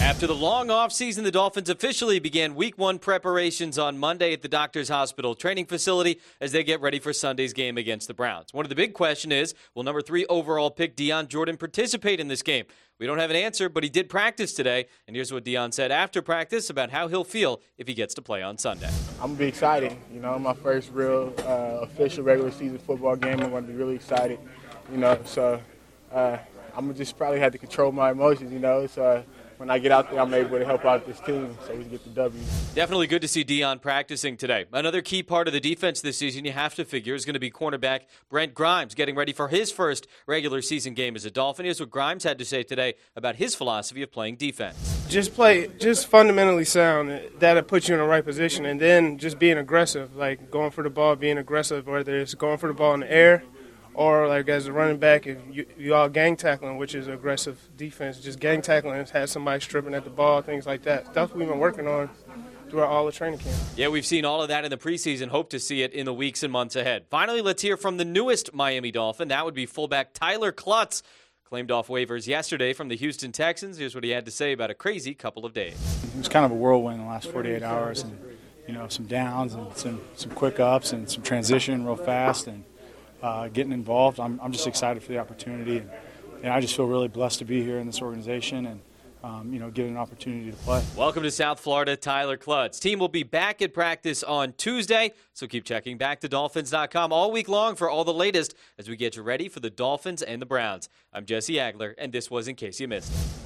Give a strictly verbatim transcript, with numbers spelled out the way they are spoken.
After the long offseason, the Dolphins officially began week one preparations on Monday at the Doctors Hospital training facility as they get ready for Sunday's game against the Browns. One of the big questions is, will number three overall pick Dion Jordan participate in this game? We don't have an answer, but he did practice today, and here's what Dion said after practice about how he'll feel if he gets to play on Sunday. I'm going to be excited. You know, my first real uh, official regular season football game. I'm going to be really excited, you know, so uh, I'm going to just probably have to control my emotions, you know, so when I get out there, I'm able to help out this team so we can get the W. Definitely good to see Dion practicing today. Another key part of the defense this season you have to figure is going to be cornerback Brent Grimes getting ready for his first regular season game as a Dolphin. Here's what Grimes had to say today about his philosophy of playing defense. Just play, just fundamentally sound. That'll put you in the right position, and then just being aggressive, like going for the ball, being aggressive, whether it's going for the ball in the air, or like as a running back, if you, you all gang tackling, which is aggressive defense, just gang tackling, has somebody stripping at the ball, things like that. Stuff we've been working on throughout all the training camp. Yeah, we've seen all of that in the preseason. Hope to see it in the weeks and months ahead. Finally, let's hear from the newest Miami Dolphin. That would be fullback Tyler Klutz. Claimed off waivers yesterday from the Houston Texans. Here's what he had to say about a crazy couple of days. It was kind of a whirlwind in the last forty-eight hours, and you know, some downs and some some quick ups and some transition real fast and uh, getting involved. I'm I'm just excited for the opportunity, and, and I just feel really blessed to be here in this organization and um, you know, given an opportunity to play. Welcome to South Florida, Tyler Klutz. Team will be back at practice on Tuesday, so keep checking back to Dolphins dot com all week long for all the latest as we get you ready for the Dolphins and the Browns. I'm Jesse Agler, and this was In Case You Missed It.